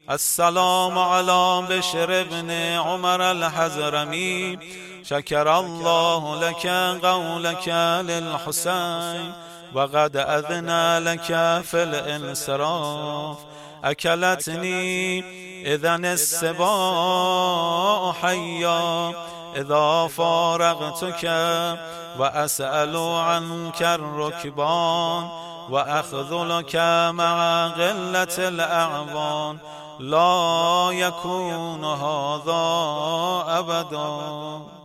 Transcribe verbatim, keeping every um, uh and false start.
السلام على بشر بن عمر الحضرمي شكر الله لك قولك للحسين وقد أذن لك في الانصراف. أكلتني إذن السباع حيا إذا فارقتك وأسأل عنك الركبان وأخذلك مع قلة الأعوان. لا يكون هذا أبدا.